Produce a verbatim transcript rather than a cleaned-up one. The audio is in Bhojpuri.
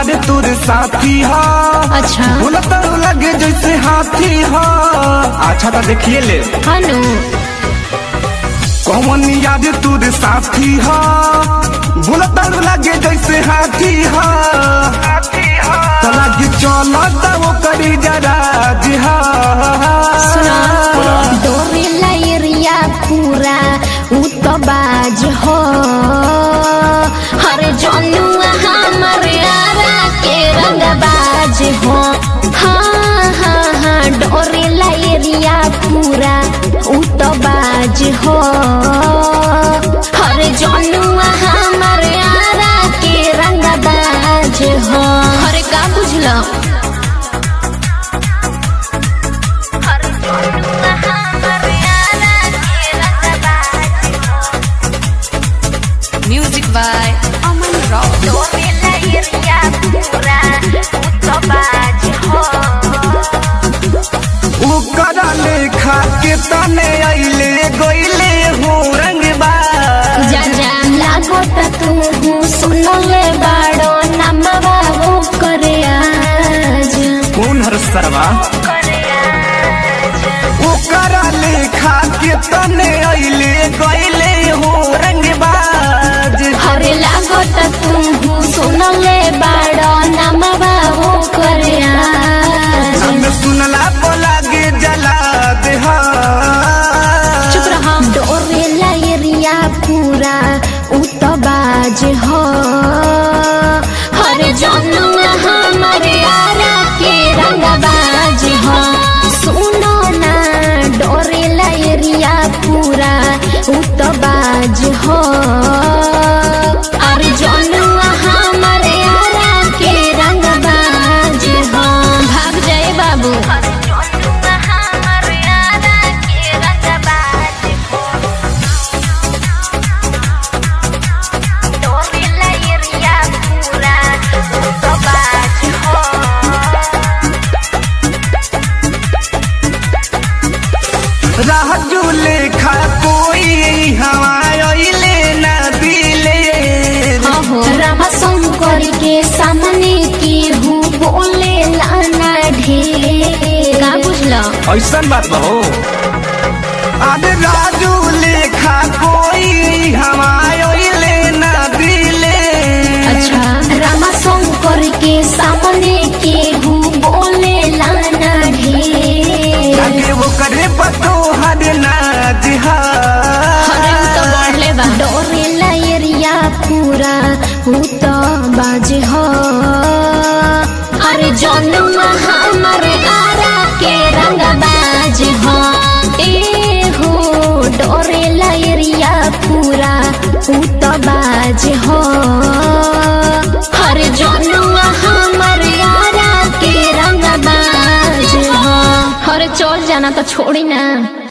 याद तुर साथी हा। अच्छा बोलता लगे जैसे हाथी हा। अच्छा तो देखिए ले हनु कौन याद तुर साथी हा। बोलता लगे जैसे हाथी हा। लगे चलता वो करी जरा जिहा। डोरे लायरिया पूरा उ तो बाज हो। हर जनुआ हमारे आरा के रंग बाज हो। हाँ हाँ हाँ डोरे लायरिया पूरा उ तो बाज हो। हर जनुआ हमारे आरा के रंग बाज हो। हरे का बुझलो Music by Aman Rock. उकरा लेखा के तने आइले गोइले हो रंगबा। जा जा लागो त तू सुनले बाड़ो नमवा वो करे आज। कौन हर सरवा उकरा लेखा के तने आइले गोइले हो रंगबाज। हरे लागो त तू सुनले बाड़ो नमवा वो करे आज। हम सुनला बोला गे जला देहा। चुप रहा डोरे लायरिया पूरा उ तो बाज हो। हरे जनुआ हमारे आरा के रंग बाज हो। सुनो ना डोरे लायरिया पूरा उ तो बाज हो। अरे जनुआ हमारे आरा के रंग बाज हो। भाग जाए बाबू राजू लेखा कोई हवाइले ना दिले। रामा शंकर के सामने की हूँ बोले लाना ढेर। का बुझला ऐसा बात बहो अरे राजू लेखा कोई हवाइले ना दिले। अच्छा रामा शंकर के सामने की हूँ बोले लाना ढेर। लगे वो करे पतो हर नाज हा। डोरे लायरिया पूरा उ तो बाज हो। अरे जनुआ हमारे आरा के रंग बाज हो। ए हो डोरे लायरिया पूरा उ तो बाज हो। हर जनुआ हमारे आरा के रंग बाज हो। हर चल जाना तो छोड़ी ना।